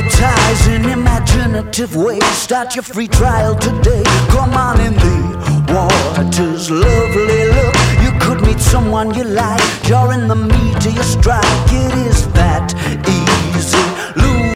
advertise in imaginative ways. Start your free trial today. Come on in the water's lovely look. You could meet someone you like. You're in the meat of your strike. It is that